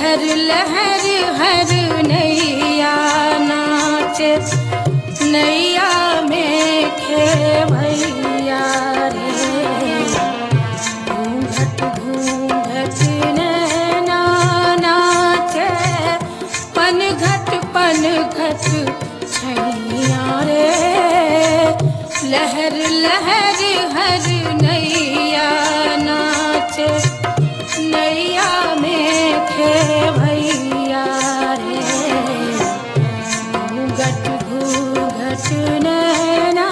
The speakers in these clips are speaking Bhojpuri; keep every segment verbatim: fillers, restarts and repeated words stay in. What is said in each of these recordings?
लहर लहर हर नैया नाचे, नैया में खेवैया रे। घूंघट घूंघट नैना नाचे, पनघट पनघट छैया रे। लहर लहर हर नैया नाचे, नैया में खेवैया रे। घूंघट घूंघट नैना।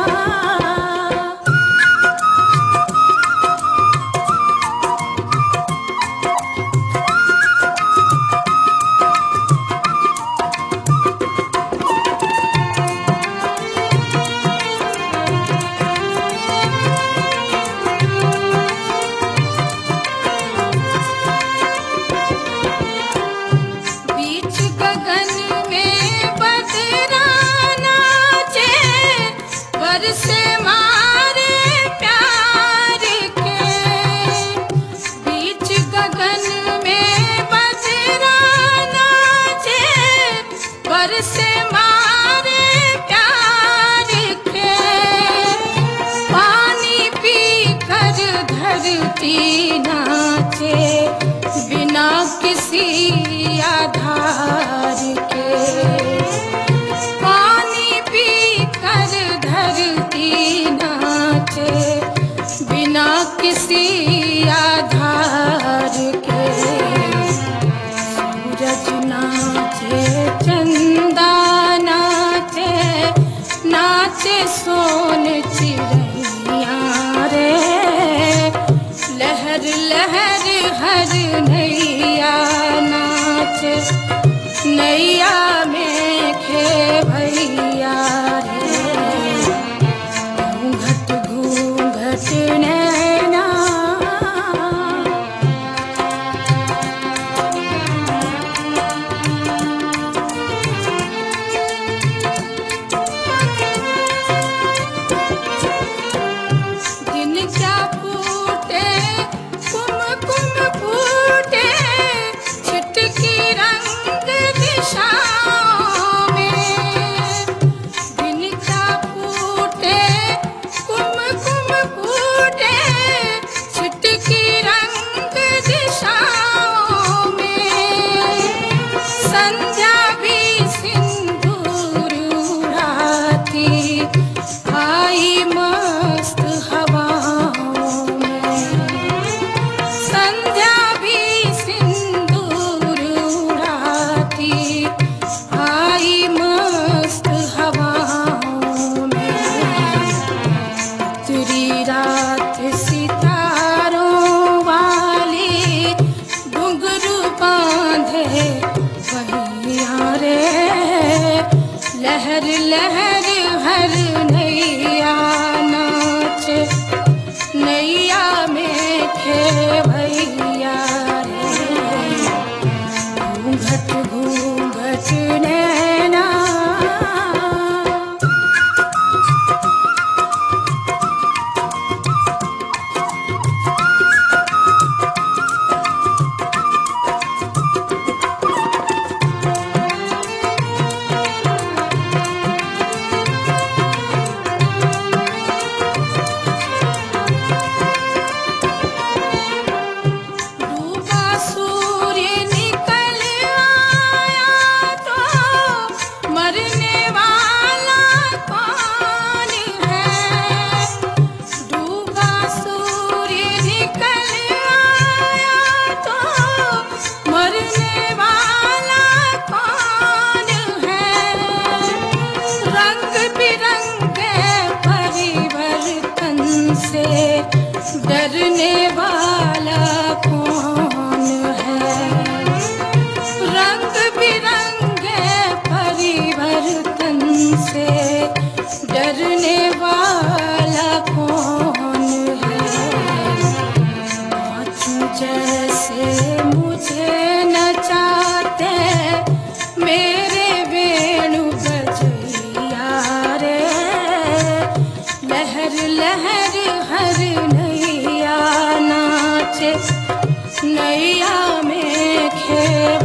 बीच गगन में बदरा नाचे, बरसे मारे प्यार के। बीच गगन में बदरा नाचे, बरसे मारे प्यार के। पानी पी कर धरती नाचे, बिना किसी आधार के। पानी पी कर धरती नाचे, बिना किसी आधार के। सूरज नाचे चंदा नाचे, नाचे सोन चिड़ैया रे। लहर लहर हर नैया नाचे, नैया में खेवैया रे। घूंघट घूंघट नैना। दिन क्या फूटे कुम कुम फूटे, छिटकी रंग दिशाओं में। दिन क्या फूटे कुम कुम फूटे, छिटकी रंग दिशाओं में। संध्या भी सिंदूर उड़ाती, आई मस्त हवाओं में। संध्या भी सिंदूर उड़ाती, आई मस्त हवाओं में। उतरी रात सितारों वाली, घुंघरू बांधे वहिया रे। लहर लहर हर नैया नाचे, नैया में खेवैया रे। घूंघट घूंघट नैना। डूबा सूर्य निकल आया तो, मरने वाला कौन है। डूबा सूर्य निकल आया तो, मरने वाला कौन है। रंग बिरंगे परिवर्तन से डरने वाला कौन है। रंग बिरंगे परिवर्तन से डरने वाला कौन है। नाचूं जैसे मुझे नचाते, मेरे वेणु बजैया रे। लहर लहर हर नैया नाचे, नैया में खेल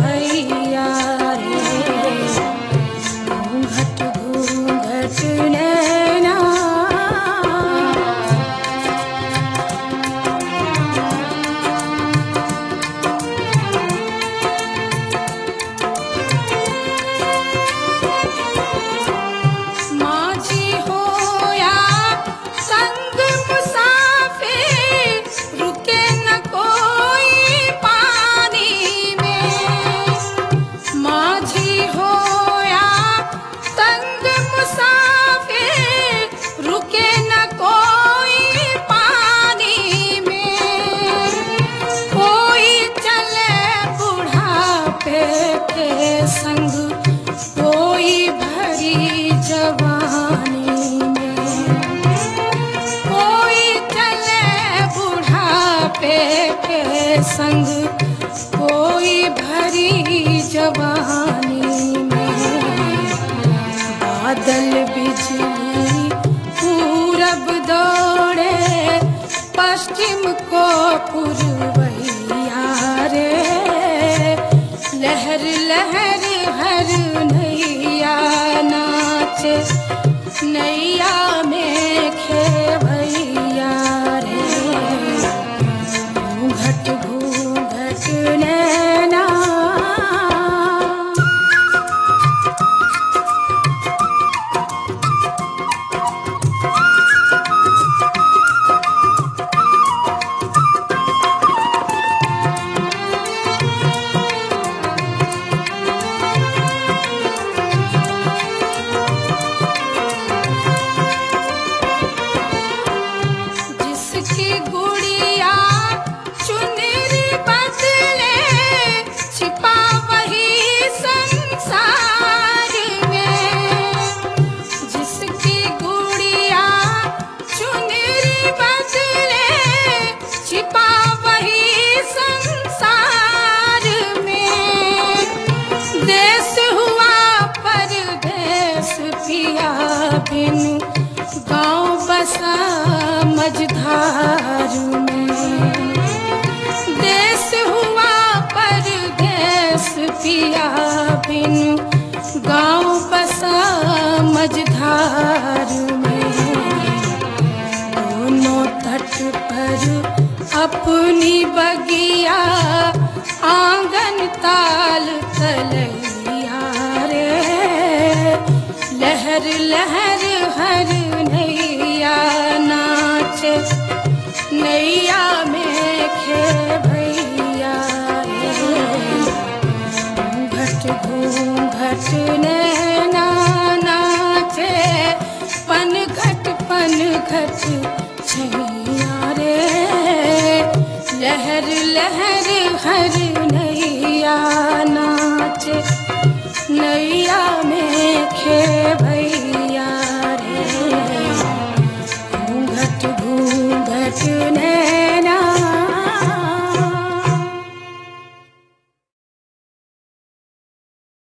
लहर लहर हर नैया नाचे नैया में खेवैया रे घूंघट घूंघट नैना जिसकी गुड़िया चुनरी बदले छिपा वही संसार में जिसकी गुड़िया चुनरी बदले छिपा वही संसार में देश हुआ परदेश पिया बिन गाँव बसा मझधार में देश हुआ परदेश पिया बिन गाँव बसा मझधार में दोनों तट पर अपनी बगिया आंगन ताल तलैया रे लहर लहर हर नैया नाचे नैया में खेवैया रे घूंघट घूंघट नैना नाचे पनघट पनघट छैया रे लहर लहर हर नैया नाचे नैया में खेवैया